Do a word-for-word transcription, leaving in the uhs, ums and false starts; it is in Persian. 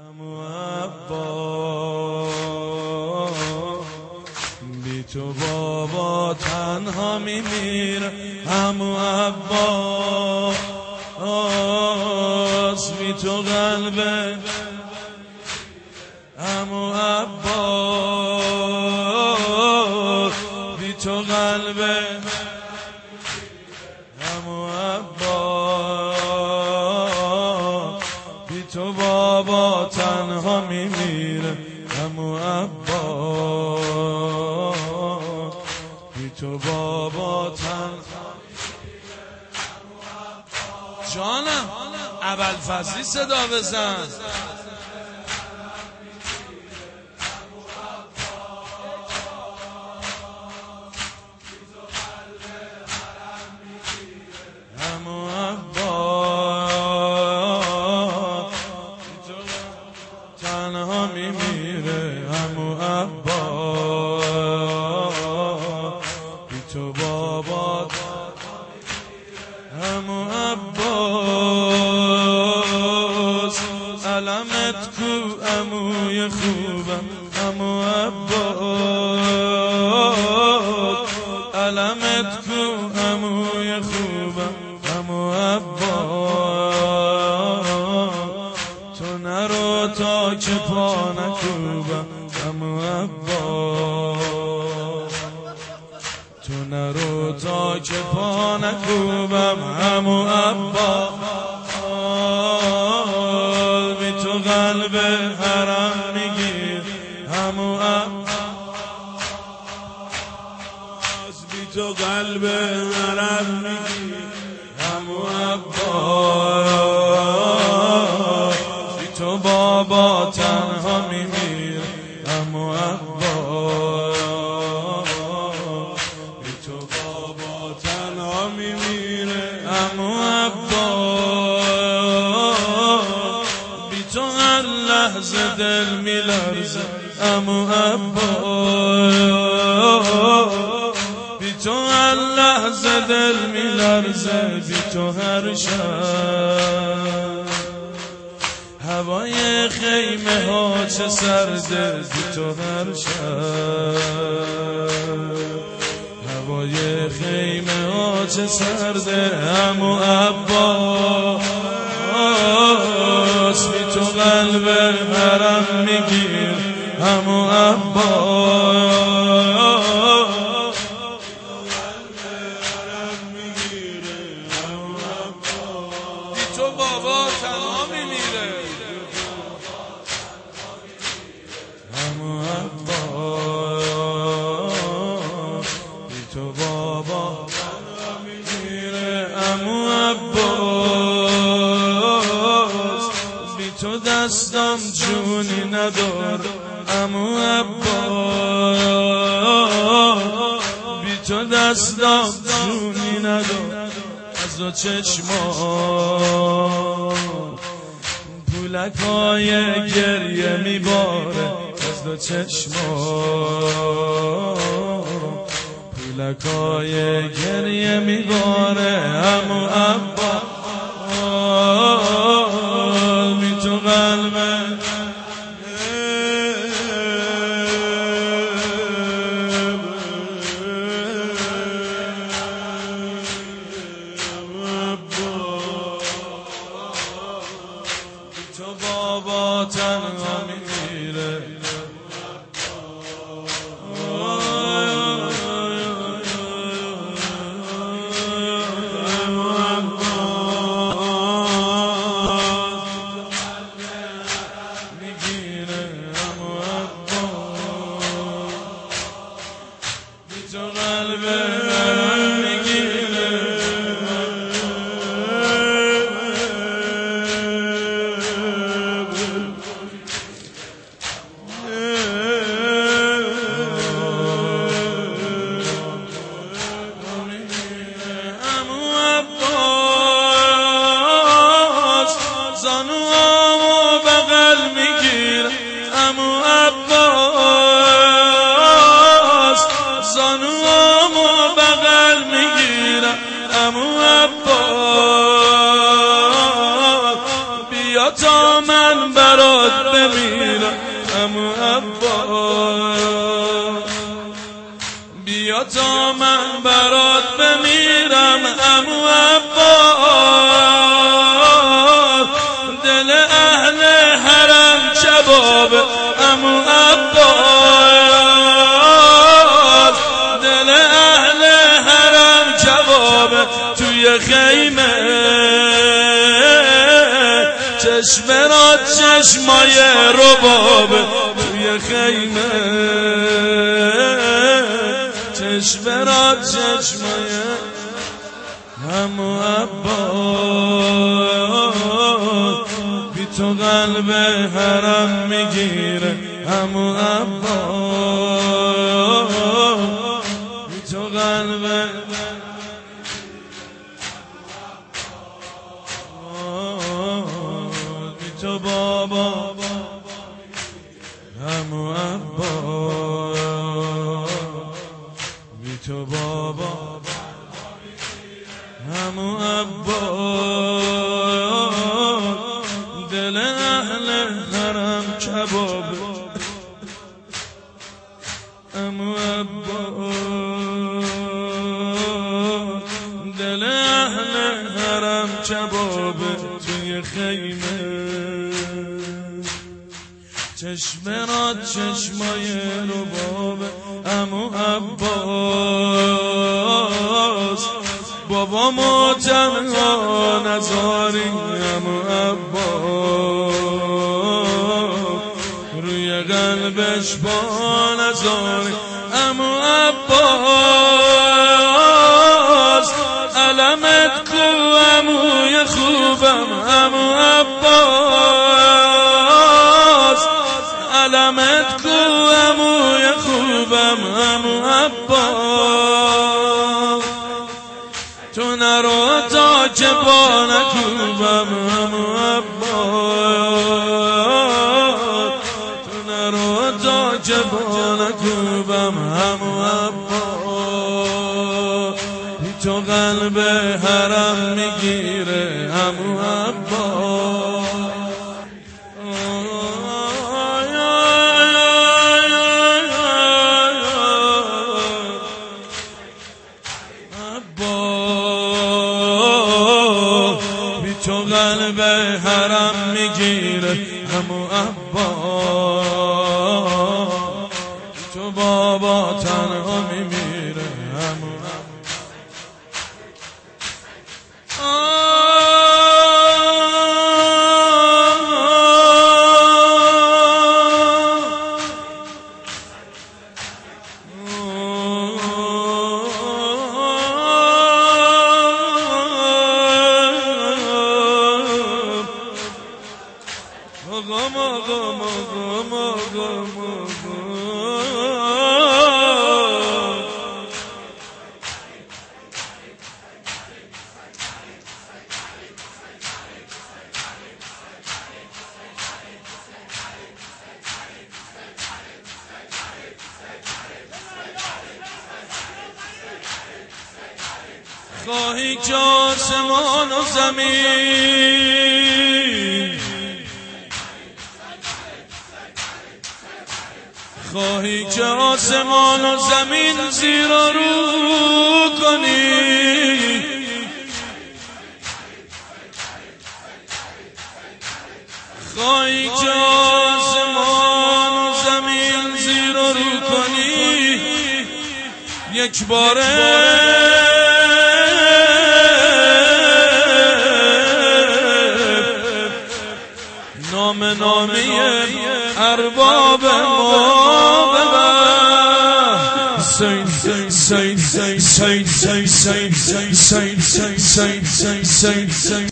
عمو عبا بی تو بابا تنها میمیره. عمو عباس بی تو قلبه، عمو عباس بی تو قلبه، عمو عباس بی تو بابا تنها میمیره. عمو عباس بی تو بابا تنها جانم ابوالفضلی صدا بزن. عمو عباس تنها میمیره. عمو عباس بی تو بابا، عمو عباس علمت کو عموی خوبم. عمو عباس علمت کو عموی خوبم. عمو عباس تو نرو تا که پا نکوبم. عمو عباس تو نرو تا که پا نکوبم. عمو عباس بی تو قلب حرم میگیر. عمو عباس بی تو قلب حرم میگیر. عمو عباس بی تو بابا تنها میمیره. عمو عباس بی تو بابا تنها میمیره. عمو عباس بی تو هر لحظه دل میلرزه. عمو عباس بی تو هر لحظه دل میلرزه. بی تو هر شب هوای خیمه ها چه سرده. بی تو هر شب هوای خیمه ها چه سرده. عمو عباس بی تو قلب حرم میگیر. عمو عباس بی تو بابا تنها میمیره. عمو عباس بی تو بابا تنها میمیره. عمو عباس بی تو دستم جونی نداره. عمو عباس بی تو دستم جونی نداره. از دو چشمان پولک های گریه میباره. از دو چشمان پولک های گریه میباره. عمو عباس بی تو قلبه تو بابا تنها میمیره. میگیره. عمو عباس بی تو قلب میگیره. عمو عباس بیا تا من برات بمیرم عمو عباس دل اهل حرم کباب عمو عباس دل اهل حرم کباب توی خیمه چشم را چشمای رباب توی خیمه چشم را چشمای عمو عباس بی تو قلب حرم میگیره عمو عباس بی تو قلب بی تو بابا عمو عباس بی تو بابا عمو عباس دل اهل حرم کباب عمو عباس دل اهل حرم کباب توی خیمه چشم را چشمای رباب عمو عباس بابامو تنها نذاری عمو عباس روی قلبش با نذاری عمو عباس علمت کو عموی خوبم عمو عباس علمت کو عموی خوبم عمو عباس تو نرو تا که با نکوبم عمو عباس تو نرو تا که با نکوبم عمو عباس بی تو قلب حرم میگیره عمو عباس تو قلب حرم میگیره عمو عباس تو بابا تنها میمیره عمو خواهی که آسمان و زمین خواهی که آسمان و زمین زیر و رو کنی خواهی که آسمان و زمین زیر و رو کنی یک باره نام نامی ارباب ما ببر سین سین سین سین سین سین سین سین سین سین سین